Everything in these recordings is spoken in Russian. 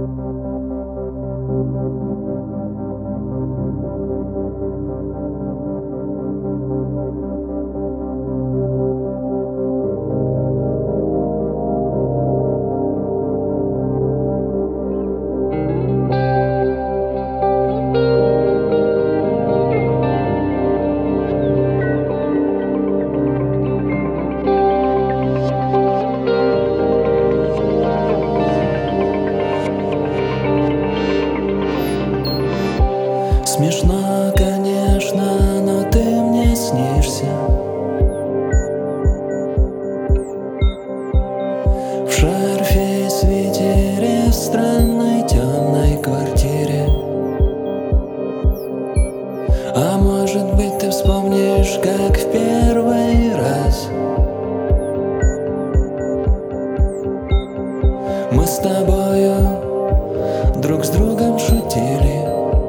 Смешно, конечно, но ты мне снишься. В шарфе и свитере, в странной темной квартире. А может быть, ты вспомнишь, как в первый раз мы с тобою друг с другом шутили.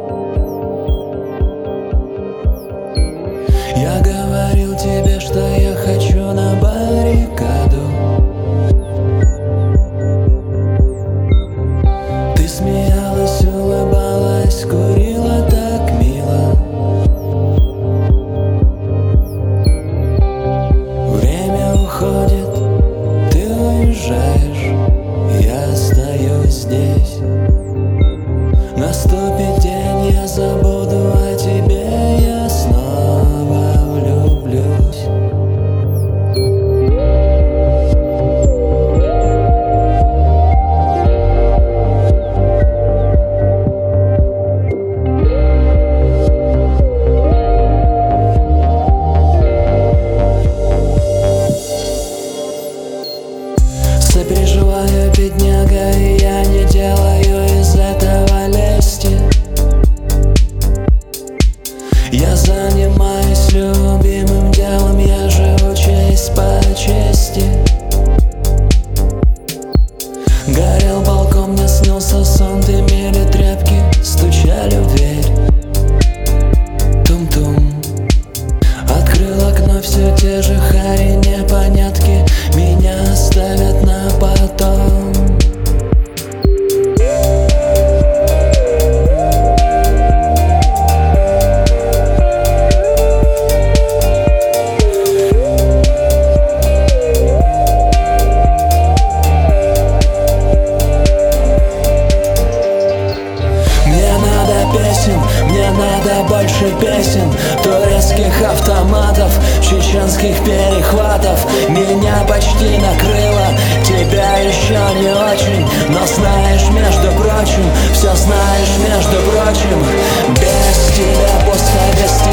Я говорил тебе, что я хочу на баррикаду. Ты смеялась, улыбалась, курила так мило. Время уходит, ты уезжаешь, я остаюсь здесь. Наступит день, я забуду о тебе, я снова влюблюсь. Сопереживаю, бедняга, и я не делаю из этого лести. Я занимаюсь любимым делом, я живу честь по чести. Горел балкон, мне снился сон, дымили тряпки, стучали в дверь. Тум-тум. Открыл окно, все те же хари, непонятки, меня оставят на потом. Мне надо больше песен, турецких автоматов, чеченских перехватов. Меня почти накрыло, тебя еще не очень. Но знаешь, между прочим, все знаешь, между прочим. Без тебя пусто, без тебя